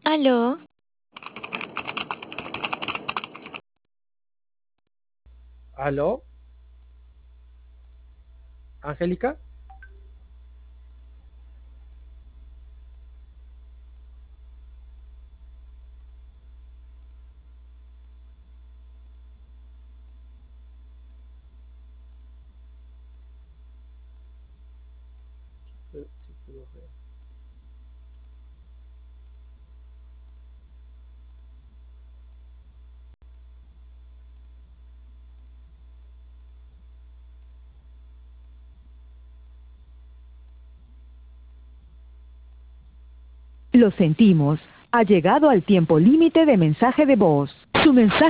Aló, ¿Aló? ¿Angélica? Lo sentimos. Ha llegado al tiempo límite de mensaje de voz. Su mensaje